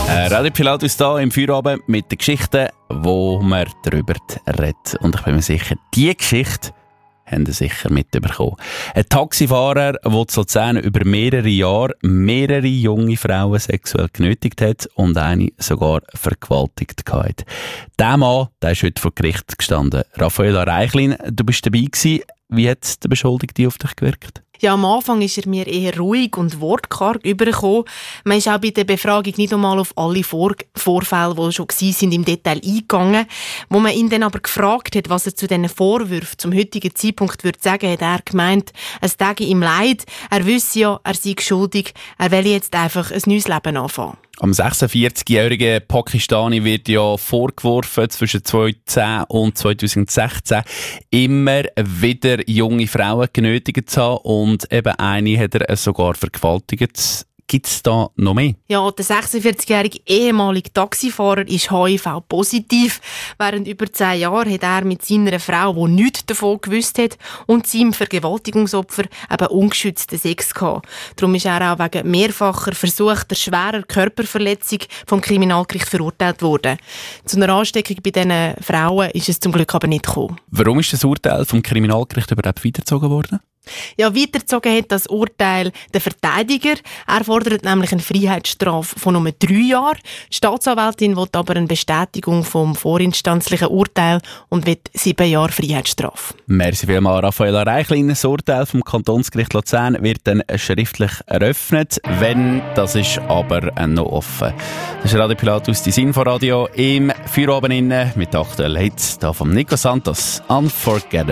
Radio Pilatus da im Feierabend mit den Geschichten, wo man darüber redet. Und ich bin mir sicher, diese Geschichte haben Sie sicher mitbekommen. Ein Taxifahrer, der in Luzern über mehrere Jahre mehrere junge Frauen sexuell genötigt hat und eine sogar vergewaltigt hat. Der Mann, der ist heute vor Gericht gestanden. Raffaella Reichlin, du bist dabei gewesen. Wie hat der Beschuldigte auf dich gewirkt? Ja, am Anfang ist er mir eher ruhig und wortkarg übergekommen. Man ist auch bei der Befragung nicht einmal auf alle Vorfälle, die schon waren, im Detail eingegangen. Wo man ihn dann aber gefragt hat, was er zu diesen Vorwürfen zum heutigen Zeitpunkt würde sagen, hat er gemeint, es täte ihm leid, er wisse ja, er sei schuldig, er will jetzt einfach ein neues Leben anfangen. Am 46-jährigen Pakistani wird ja vorgeworfen, zwischen 2010 und 2016 immer wieder junge Frauen genötigt zu haben und eben eine hat er sogar vergewaltigt. Gibt es da noch mehr? Ja, der 46-jährige ehemalige Taxifahrer ist HIV-positiv. Während über 10 Jahren hat er mit seiner Frau, die nichts davon gewusst hat, und seinem Vergewaltigungsopfer eben ungeschützten Sex gehabt. Darum ist er auch wegen mehrfacher versuchter schwerer Körperverletzung vom Kriminalgericht verurteilt worden. Zu einer Ansteckung bei diesen Frauen ist es zum Glück aber nicht gekommen. Warum ist das Urteil vom Kriminalgericht überhaupt weitergezogen worden? Ja, weitergezogen hat das Urteil der Verteidiger. Er fordert nämlich eine Freiheitsstrafe von nur 3 Jahren. Die Staatsanwältin will aber eine Bestätigung vom vorinstanzlichen Urteil und will 7 Jahre Freiheitsstrafe. Merci vielmals, Raffaella Reichlin. Das Urteil vom Kantonsgericht Luzern wird dann schriftlich eröffnet. Wenn, das ist aber noch offen. Das ist Radio Pilatus, die Inforadio im Feierabend mit aktuellen Hits hier von Nico Santos. Unforgettable.